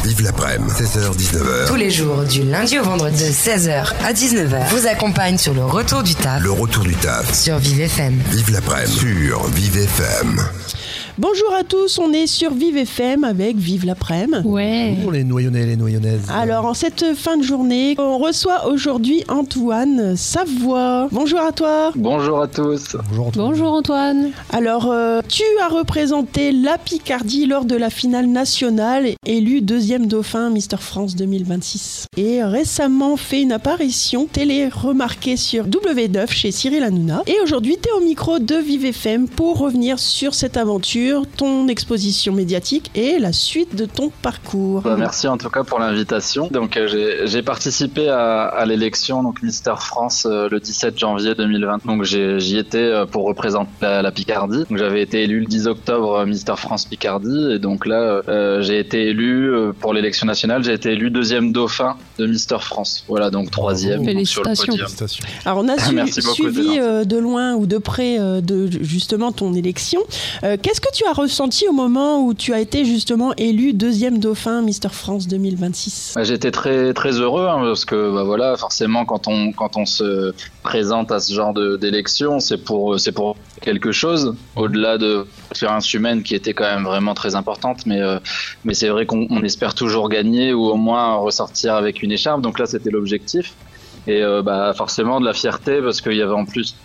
Vive l'après-midi, 16h-19h. Tous les jours, du lundi au vendredi, de 16h à 19h, vous accompagne sur le retour du taf. Le retour du taf. Sur Vive FM. Vive l'après-midi sur Vive FM. Bonjour à tous, on est sur Vive FM avec Vive l'après-midi. Ouais. Bonjour les Noyonnais, les Noyonnaises. Alors en cette fin de journée, on reçoit aujourd'hui Antoine Savoie. Bonjour à toi. Bonjour à tous. Bonjour Antoine. Alors tu as représenté la Picardie lors de la finale nationale, élu deuxième dauphin Mister France 2026. Et récemment fait une apparition télé remarquée sur W9 chez Cyril Hanouna. Et aujourd'hui tu es au micro de Vive FM pour revenir sur cette aventure, ton exposition médiatique et la suite de ton parcours. Merci en tout cas pour l'invitation. Donc j'ai participé à l'élection donc Mister France le 17 janvier 2020. Donc j'y étais pour représenter la Picardie. Donc j'avais été élu le 10 octobre Mister France Picardie et donc là j'ai été élu pour l'élection nationale. J'ai été élu deuxième dauphin de Mister France. Voilà, donc troisième sur le podium. Alors on a suivi beaucoup, de loin ou de près de justement ton élection. Qu'est-ce que tu as ressenti au moment où tu as été justement élu deuxième dauphin Mister France 2026 ? J'étais très très heureux parce que voilà, forcément quand on se présente à ce genre d'élection, c'est pour quelque chose au-delà de l'expérience humaine qui était quand même vraiment très importante, mais c'est vrai qu'on espère toujours gagner ou au moins ressortir avec une écharpe. Donc là c'était l'objectif et forcément de la fierté parce qu'il y avait en plus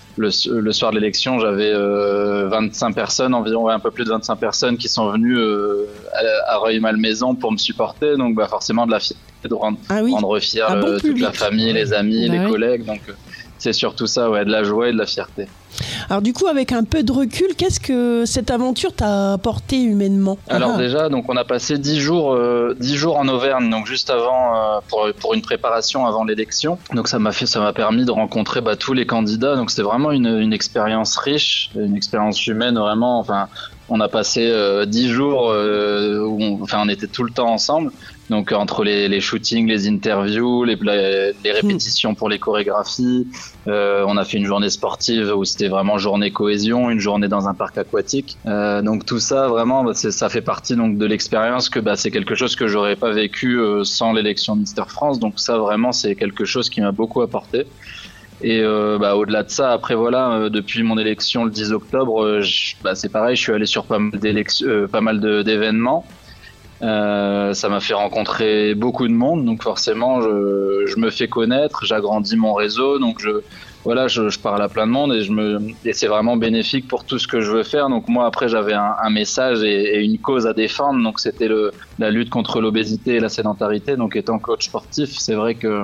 le soir de l'élection, j'avais 25 personnes, environ un peu plus de 25 personnes qui sont venues à Rueil-Malmaison pour me supporter. Donc forcément de la fierté de rendre fier toute la famille, les amis, les collègues. Donc c'est surtout ça, de la joie et de la fierté. Alors du coup, avec un peu de recul, qu'est-ce que cette aventure t'a apporté humainement ? Alors déjà, donc on a passé 10 jours en Auvergne, donc juste avant pour une préparation avant l'élection. Donc ça m'a permis de rencontrer tous les candidats. Donc c'était vraiment une expérience riche, une expérience humaine vraiment. Enfin, on a passé 10 jours où on était tout le temps ensemble. Donc entre les shootings, les interviews, les répétitions pour les chorégraphies, on a fait une journée sportive où c'était vraiment journée cohésion, une journée dans un parc aquatique. Donc tout ça vraiment, ça fait partie donc de l'expérience que c'est quelque chose que j'aurais pas vécu sans l'élection de Mister France. Donc ça vraiment c'est quelque chose qui m'a beaucoup apporté. Et au-delà de ça, après depuis mon élection le 10 octobre, c'est pareil, je suis allé sur pas mal d'événements. Ça m'a fait rencontrer beaucoup de monde, donc forcément je me fais connaître, j'agrandis mon réseau, donc je parle à plein de monde et c'est vraiment bénéfique pour tout ce que je veux faire. Donc moi après j'avais un message et une cause à défendre, donc c'était la lutte contre l'obésité et la sédentarité. Donc étant coach sportif, c'est vrai que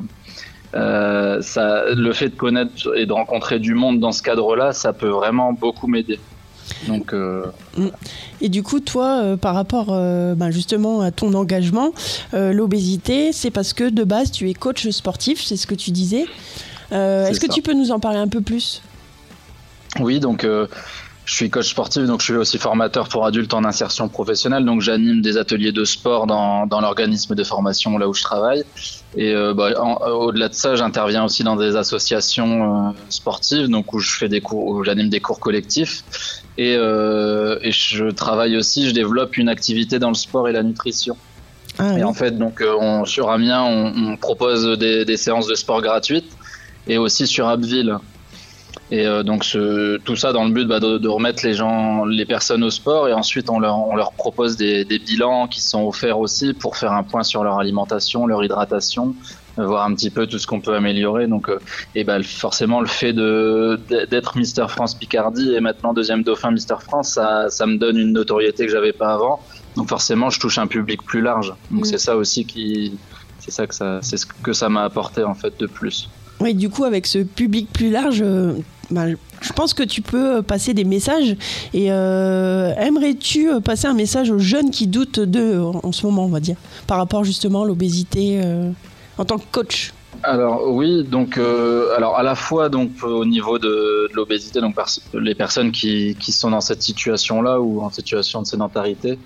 le fait de connaître et de rencontrer du monde dans ce cadre-là, ça peut vraiment beaucoup m'aider. Donc, Et du coup, toi, par rapport justement à ton engagement, l'obésité, c'est parce que de base, tu es coach sportif, c'est ce que tu disais. Est-ce que tu peux nous en parler un peu plus ? Oui, donc je suis coach sportif, donc je suis aussi formateur pour adultes en insertion professionnelle. Donc j'anime des ateliers de sport dans l'organisme de formation là où je travaille. Et au-delà de ça, j'interviens aussi dans des associations sportives, donc où je fais où j'anime des cours collectifs. Et je travaille aussi, je développe une activité dans le sport et la nutrition. Et en fait, donc sur Amiens, on propose des séances de sport gratuites et aussi sur Abbeville. Et donc tout ça dans le but de remettre les personnes au sport, et ensuite on leur propose des bilans qui sont offerts aussi pour faire un point sur leur alimentation, leur hydratation, voir un petit peu tout ce qu'on peut améliorer. Donc forcément le fait d'être Mister France Picardie et maintenant deuxième dauphin Mister France, ça me donne une notoriété que j'avais pas avant. Donc forcément je touche un public plus large. Donc c'est ça aussi c'est ce que ça m'a apporté en fait de plus. Oui, du coup, avec ce public plus large, je pense que tu peux passer des messages. Et aimerais-tu passer un message aux jeunes qui doutent d'eux en ce moment, on va dire, par rapport justement à l'obésité en tant que coach ? Alors oui, donc à la fois donc au niveau de l'obésité, donc les personnes qui sont dans cette situation-là ou en situation de sédentarité.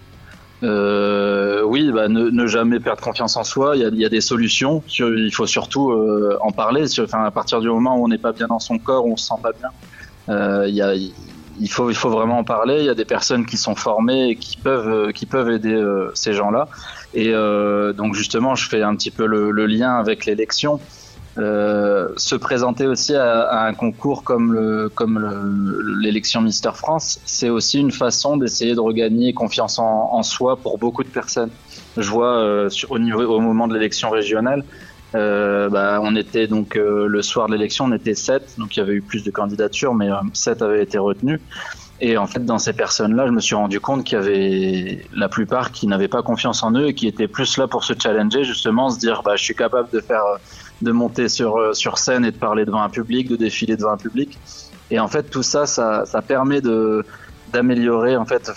Ne jamais perdre confiance en soi. Il y a des solutions. Il faut surtout en parler. À partir du moment où on n'est pas bien dans son corps, où on se sent pas bien, il il faut vraiment en parler. Il y a des personnes qui sont formées et qui peuvent aider ces gens-là. Et donc justement, je fais un petit peu le lien avec l'élection. Se présenter aussi à un concours comme l'élection Mister France, c'est aussi une façon d'essayer de regagner confiance en soi pour beaucoup de personnes. Je vois au moment de l'élection régionale, on était donc le soir de l'élection, on était 7, donc il y avait eu plus de candidatures, mais 7 avaient été retenues. Et en fait, dans ces personnes-là, je me suis rendu compte qu'il y avait la plupart qui n'avaient pas confiance en eux et qui étaient plus là pour se challenger, justement, se dire je suis capable de monter sur scène et de parler devant un public, de défiler devant un public. Et en fait, tout ça permet d'améliorer en fait,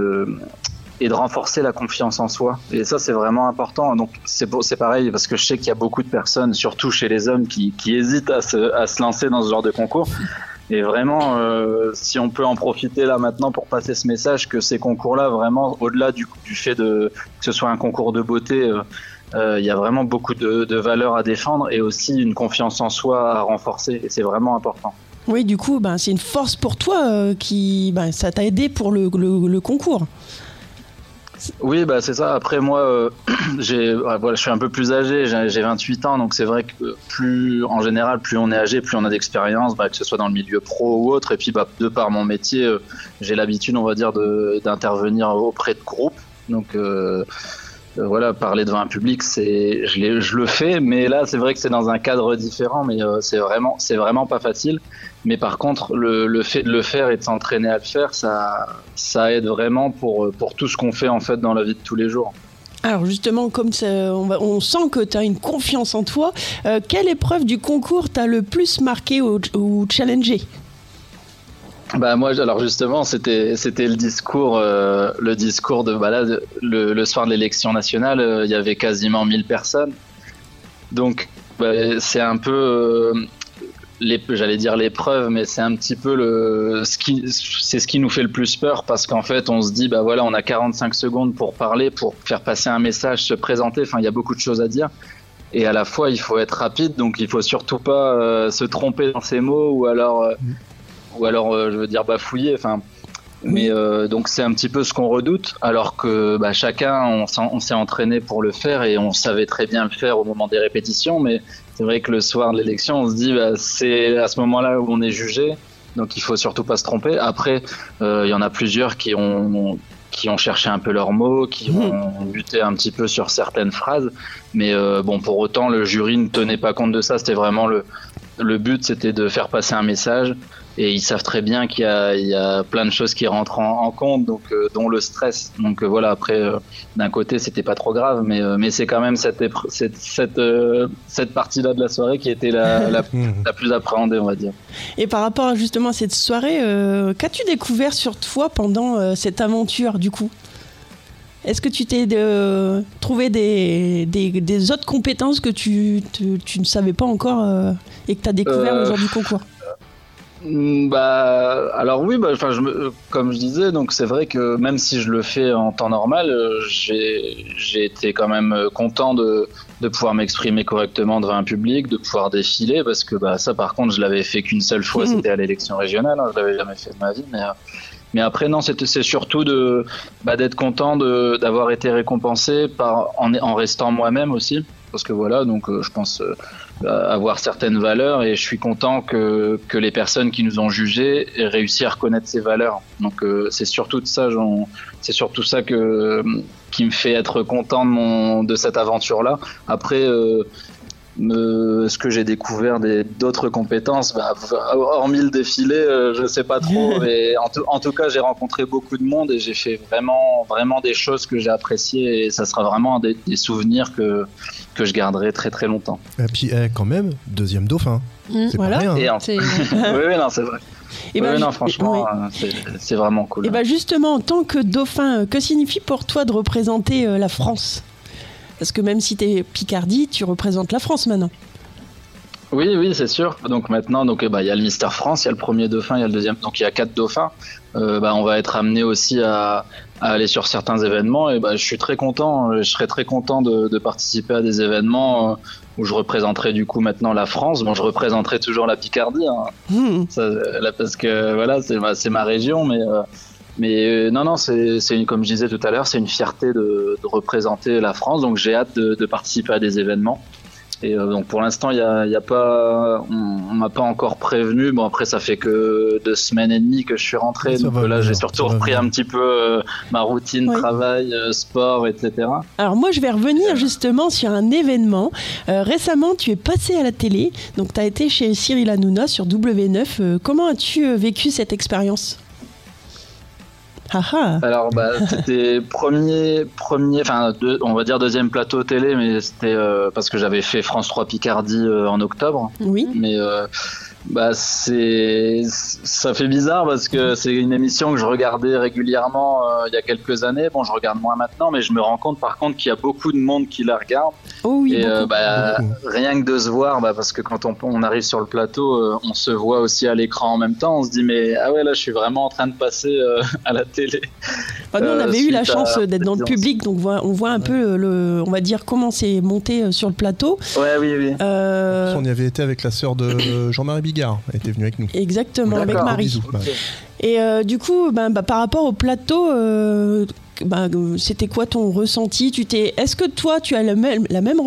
et de renforcer la confiance en soi. Et ça, c'est vraiment important. Donc, c'est pareil, parce que je sais qu'il y a beaucoup de personnes, surtout chez les hommes, qui hésitent à se lancer dans ce genre de concours. Et vraiment, si on peut en profiter là maintenant pour passer ce message, que ces concours-là, vraiment, au-delà du fait que ce soit un concours de beauté, il y a vraiment beaucoup de valeurs à défendre et aussi une confiance en soi à renforcer. Et c'est vraiment important. Oui, du coup, c'est une force pour toi ça t'a aidé pour le concours. Oui, c'est ça. Après, moi, je suis un peu plus âgé, j'ai 28 ans, donc c'est vrai que en général, plus on est âgé, plus on a d'expérience, que ce soit dans le milieu pro ou autre. Et puis, de par mon métier, j'ai l'habitude, on va dire, d'intervenir auprès de groupes. Donc, parler devant un public, je le fais, mais là, c'est vrai que c'est dans un cadre différent, mais c'est vraiment pas facile. Mais par contre, le fait de le faire et de s'entraîner à le faire, ça aide vraiment pour tout ce qu'on fait en fait dans la vie de tous les jours. Alors justement, comme ça, on sent que tu as une confiance en toi, quelle épreuve du concours t'a le plus marqué ou challengé ? Moi, alors justement, c'était le discours de le soir de l'élection nationale, il y avait quasiment 1000 personnes. Donc c'est un peu j'allais dire l'épreuve, mais c'est un petit peu c'est ce qui nous fait le plus peur, parce qu'en fait on se dit on a 45 secondes pour parler, pour faire passer un message, se présenter, il y a beaucoup de choses à dire. Et à la fois il faut être rapide, donc il faut surtout pas se tromper dans ses mots ou alors je veux dire bafouiller, mais donc c'est un petit peu ce qu'on redoute, alors que chacun on s'est entraîné pour le faire et on savait très bien le faire au moment des répétitions. Mais c'est vrai que le soir de l'élection, on se dit c'est à ce moment-là où on est jugé, donc il faut surtout pas se tromper. Après, il y en a plusieurs qui ont cherché un peu leurs mots, qui ont buté un petit peu sur certaines phrases, mais pour autant le jury ne tenait pas compte de ça. C'était vraiment le but, c'était de faire passer un message. Et ils savent très bien qu'il y a plein de choses qui rentrent en compte, donc dont le stress. Donc après, d'un côté, c'était pas trop grave, mais c'est quand même cette partie-là de la soirée qui était la plus appréhendée, on va dire. Et par rapport justement à cette soirée, qu'as-tu découvert sur toi pendant cette aventure, du coup ? Est-ce que tu t'es trouvé des autres compétences que tu ne savais pas encore et que tu as découvert le jour du concours ? Alors oui, comme je disais, donc c'est vrai que même si je le fais en temps normal, j'ai été quand même content de pouvoir m'exprimer correctement devant un public, de pouvoir défiler, parce que ça par contre je l'avais fait qu'une seule fois, c'était à l'élection régionale, je l'avais jamais fait de ma vie, mais après non, c'est surtout d'être content d'avoir été récompensé en restant moi-même aussi, parce que donc je pense avoir certaines valeurs, et je suis content que les personnes qui nous ont jugés aient réussi à reconnaître ces valeurs. Donc c'est surtout ça qui me fait être content de cette aventure-là. Après, ce que j'ai découvert d'autres compétences, hormis le défilé, je sais pas trop, mais en tout cas j'ai rencontré beaucoup de monde et j'ai fait vraiment, vraiment des choses que j'ai appréciées, et ça sera vraiment des souvenirs que je garderai très très longtemps. Et puis quand même, deuxième dauphin, c'est pas rien. Oui, non, c'est vrai. Et non, franchement, c'est vraiment cool. Et justement, en tant que dauphin, que signifie pour toi de représenter la France ? Parce que même si t'es Picardie, tu représentes la France maintenant. Oui, c'est sûr. Donc maintenant, il y a le Mister France, il y a le premier dauphin, il y a le deuxième. Donc il y a 4 dauphins. On va être amené aussi à aller sur certains événements. Et je suis très content. Je serais très content de participer à des événements où je représenterai du coup maintenant la France. Bon, je représenterai toujours la Picardie, hein. Parce que voilà, c'est ma région, mais non, comme je disais tout à l'heure, c'est une fierté de représenter la France. Donc j'ai hâte de participer à des événements. Et donc pour l'instant, il y a pas, on m'a pas encore prévenu. Bon, après ça fait que 2 semaines et demie que je suis rentré, donc là j'ai surtout repris un petit peu ma routine, travail, sport, etc. Alors moi je vais revenir justement sur un événement. Récemment tu es passé à la télé, donc tu as été chez Cyril Hanouna sur W9. Comment as-tu vécu cette expérience ? Alors c'était on va dire deuxième plateau télé, mais c'était parce que j'avais fait France 3 Picardie en octobre. Oui. Mais ça fait bizarre parce que c'est une émission que je regardais régulièrement il y a quelques années. Bon, je regarde moins maintenant, mais je me rends compte par contre qu'il y a beaucoup de monde qui la regarde. Oh oui, et rien que de se voir, parce que quand on arrive sur le plateau, on se voit aussi à l'écran en même temps. On se dit mais ah ouais, là je suis vraiment en train de passer à la télé. Nous on avait eu la chance d'être dans le public, donc on voit un peu on va dire comment c'est monté sur le plateau. Ouais, oui. On y avait été avec la sœur de Jean-Marie Bigard, elle était venue avec nous. Exactement, avec Marie. Bisous. Et du coup, par rapport au plateau, c'était quoi ton ressenti ? Est-ce que toi, tu as la même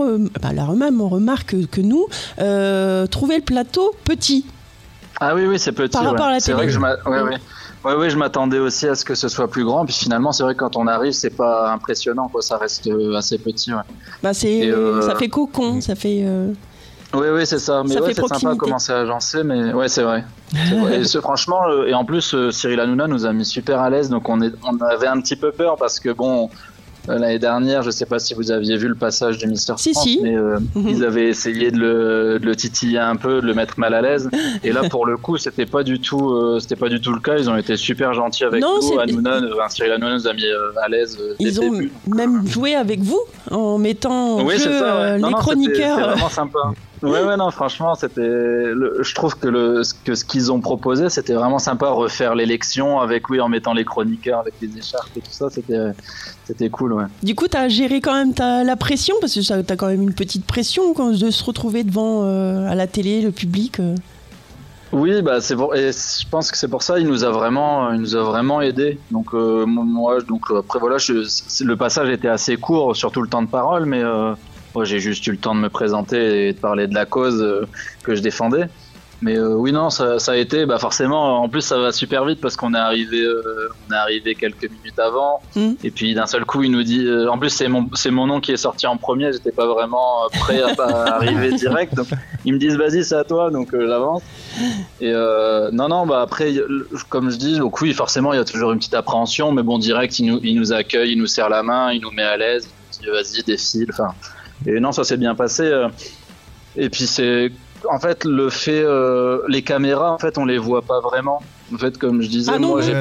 remarque que nous, trouver le plateau petit ? Ah oui, c'est petit. Par rapport à la télé. C'est vrai que je m'attendais aussi à ce que ce soit plus grand. Puis finalement, c'est vrai que quand on arrive, c'est pas impressionnant, quoi. Ça reste assez petit. Ouais. Ça fait cocon, ça fait. Oui, c'est ça. Mais c'est proximité. sympa comment c'est agencé, mais ouais, c'est vrai. Et franchement, et en plus, Cyril Hanouna nous a mis super à l'aise, donc on avait un petit peu peur parce que bon, l'année dernière, je sais pas si vous aviez vu le passage du Mister France, mais ils avaient essayé de le titiller un peu, de le mettre mal à l'aise. Et là, pour le coup, c'était pas du tout le cas. Ils ont été super gentils avec nous. Cyril Hanouna nous a mis à l'aise. Ils ont même joué avec vous en mettant en jeu les chroniqueurs. C'était vraiment sympa. Ouais, non, franchement, je trouve que ce qu'ils ont proposé, c'était vraiment sympa, refaire l'élection en mettant les chroniqueurs avec les écharpes et tout ça, c'était cool, ouais. Du coup, t'as géré quand même la pression, parce que t'as quand même une petite pression de se retrouver devant à la télé, le public. Oui, et je pense que c'est pour ça, il nous a vraiment aidé. Donc après voilà, le passage était assez court, surtout le temps de parole, mais moi, j'ai juste eu le temps de me présenter et de parler de la cause que je défendais. Mais oui, non, ça a été, forcément, en plus ça va super vite parce qu'on est arrivé quelques minutes avant. Et puis d'un seul coup, il nous dit, en plus c'est mon nom qui est sorti en premier, j'étais pas vraiment prêt à arriver direct. Donc ils me disent, vas-y, c'est à toi, donc j'avance. Et après, comme je dis, donc oui, forcément, il y a toujours une petite appréhension, mais bon, direct, il nous accueille, il nous serre la main, il nous met à l'aise, il nous dit, vas-y, défile, enfin. Et non, ça s'est bien passé. Et puis c'est, en fait, le fait, les caméras, en fait, on les voit pas vraiment. En fait, comme je disais,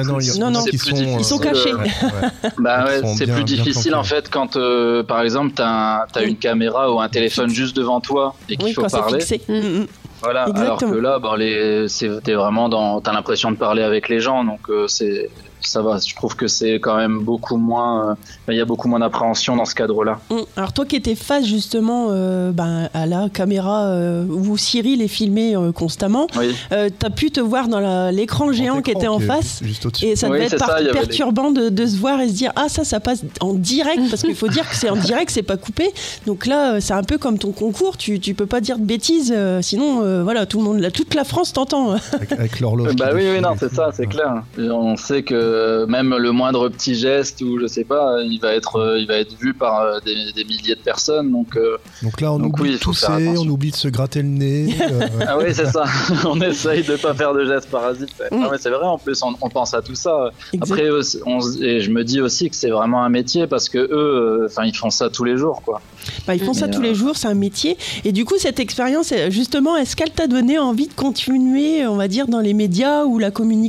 ils sont cachés. C'est plus difficile en fait quand, par exemple, t'as une caméra ou un téléphone juste devant toi et qu'il faut parler. Voilà. Exactement. Alors que là, t'es vraiment t'as l'impression de parler avec les gens, donc ça va. Je trouve que c'est quand même beaucoup moins. Il y a beaucoup moins d'appréhension dans ce cadre-là. Alors toi qui étais face justement à la caméra où Cyril est filmé constamment, t'as pu te voir dans l'écran géant qui était en face, et ça devait être perturbant de se voir et se dire ça passe en direct, parce qu'il faut dire que c'est en direct, c'est pas coupé. Donc là, c'est un peu comme ton concours, tu peux pas dire de bêtises, sinon tout le monde, toute la France t'entend. Avec l'horloge. Non, c'est ça, c'est clair. Et on sait que même le moindre petit geste ou je sais pas, il va être vu par des milliers de personnes. Donc là, on oublie de tousser, on oublie de se gratter le nez. Ah oui, c'est ça. On essaye de pas faire de gestes parasites. Non, mais c'est vrai, en plus, on pense à tout ça. Exact. Après, et je me dis aussi que c'est vraiment un métier parce que eux, ils font ça tous les jours, quoi. Ils font ça tous les jours, c'est un métier. Et du coup, cette expérience, justement, est-ce qu'elle t'a donné envie de continuer, on va dire, dans les médias ou la communication ?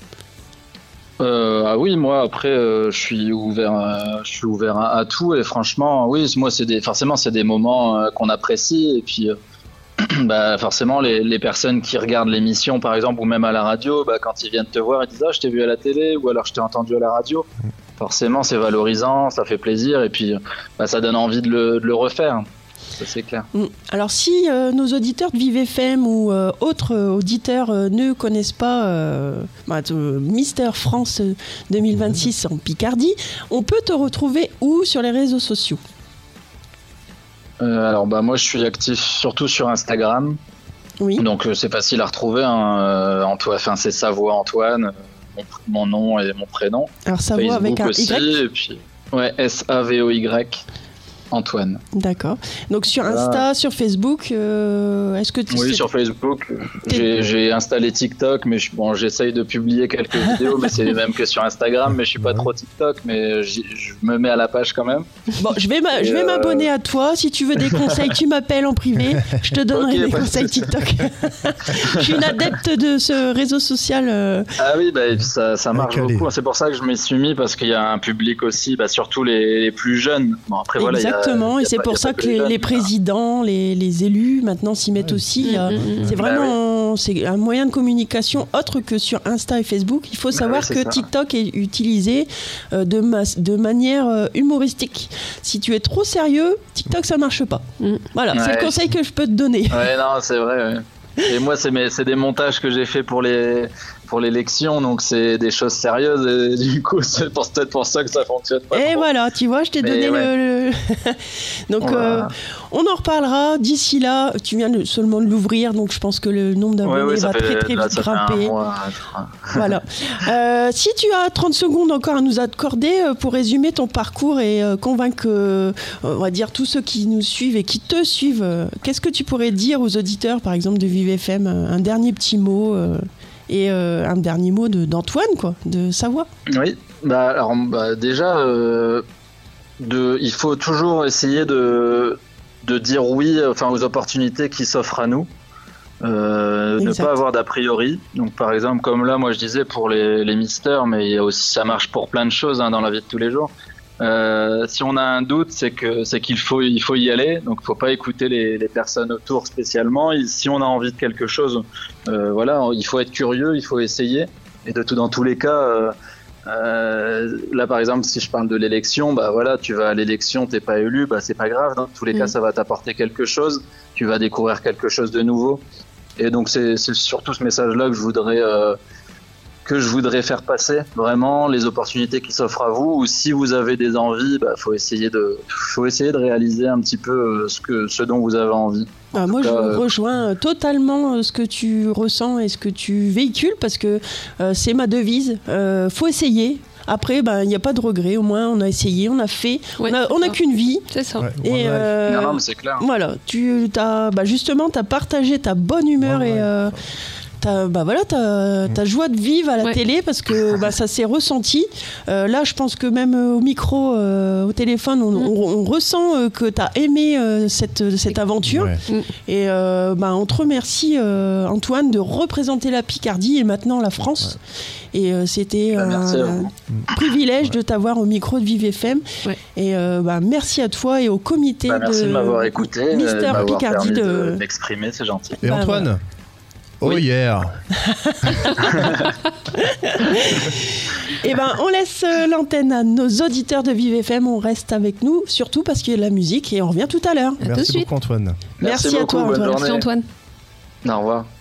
Oui, moi après je suis ouvert à tout, et franchement oui, moi c'est des moments qu'on apprécie, et puis bah forcément les personnes qui regardent l'émission par exemple ou même à la radio, bah quand ils viennent te voir ils disent je t'ai vu à la télé ou alors je t'ai entendu à la radio. Forcément c'est valorisant, ça fait plaisir et puis bah, ça donne envie de le refaire. Ça c'est clair. Alors si nos auditeurs de Vive FM ou autres auditeurs ne connaissent pas Mister France 2026 en Picardie, on peut te retrouver où sur les réseaux sociaux? Alors bah moi je suis actif surtout sur Instagram. Oui. Donc c'est facile à retrouver. C'est Savoie Antoine, mon nom et mon prénom. Alors Savoie avec un aussi, Y. Et puis SAVOY Antoine. D'accord. Donc sur Insta, sur Facebook, est-ce que tu Oui, sur Facebook. J'ai installé TikTok, mais j'essaye de publier quelques vidéos, mais c'est les mêmes que sur Instagram, mais je suis pas trop TikTok, mais je me mets à la page quand même. Bon, je vais m'abonner à toi. Si tu veux des conseils, tu m'appelles en privé. Je te donnerai des conseils TikTok. Je suis une adepte de ce réseau social. Ah oui, bah, ça marche beaucoup. C'est pour ça que je m'y suis mis, parce qu'il y a un public aussi, surtout les plus jeunes. Bon, après, voilà, exactement, et c'est pour ça que les présidents, les élus maintenant s'y mettent aussi. C'est vraiment c'est un moyen de communication autre que sur Insta et Facebook. Il faut savoir que TikTok est utilisé de manière humoristique. Si tu es trop sérieux, TikTok ça marche pas. Voilà, c'est le conseil que je peux te donner. Ouais, non, c'est vrai. Ouais. Et moi, c'est des montages que j'ai fait pour l'élection, donc c'est des choses sérieuses et du coup c'est peut-être pour ça que ça fonctionne pas. Et trop. voilà, tu vois, je t'ai donné le... Donc on en reparlera. D'ici là, tu viens seulement de l'ouvrir, donc je pense que le nombre d'abonnés va très très vite grimper. Voilà. Si tu as 30 secondes encore à nous accorder pour résumer ton parcours et convaincre, on va dire, tous ceux qui nous suivent et qui te suivent, qu'est-ce que tu pourrais dire aux auditeurs, par exemple, de Vive FM, un dernier petit mot et un dernier mot d'Antoine, quoi, de Savoie. Oui, déjà, il faut toujours essayer de dire oui aux opportunités qui s'offrent à nous, ne pas avoir d'a priori. Donc par exemple, comme là, moi je disais pour les misters, mais il y a aussi, ça marche pour plein de choses dans la vie de tous les jours. Si on a un doute, c'est qu'il faut y aller. Donc, faut pas écouter les personnes autour spécialement. Et si on a envie de quelque chose, il faut être curieux, il faut essayer. Et dans tous les cas, là par exemple, si je parle de l'élection, tu vas à l'élection, t'es pas élu, c'est pas grave. Dans tous les cas, ça va t'apporter quelque chose. Tu vas découvrir quelque chose de nouveau. Et donc, c'est surtout ce message-là que je voudrais faire passer, vraiment, les opportunités qui s'offrent à vous, ou si vous avez des envies, faut essayer de réaliser un petit peu ce dont vous avez envie. Moi, je rejoins totalement ce que tu ressens et ce que tu véhicules, parce que c'est ma devise. Faut essayer. Après, il n'y a pas de regret. Au moins, on a essayé, on a fait. Ouais, on n'a qu'une vie. C'est ça. Ouais, et non, mais c'est clair. Voilà, tu as partagé ta bonne humeur et ta joie de vivre à la télé, parce que ça s'est ressenti. Là, je pense que même au micro, au téléphone, on ressent que tu as aimé cette aventure. Ouais. Et on te remercie, Antoine, de représenter la Picardie et maintenant la France. Ouais. Et c'était un privilège de t'avoir au micro de Vive FM. Ouais. Et merci à toi et au comité merci de m'avoir écouté, Mister Picardie de m'exprimer, c'est gentil. Et Antoine Oh yeah. Et on laisse l'antenne à nos auditeurs de Vive FM. On reste avec nous, surtout parce qu'il y a de la musique, et on revient tout à l'heure. Merci beaucoup, Antoine. Merci beaucoup, à toi, Antoine. Merci, Antoine. Au revoir.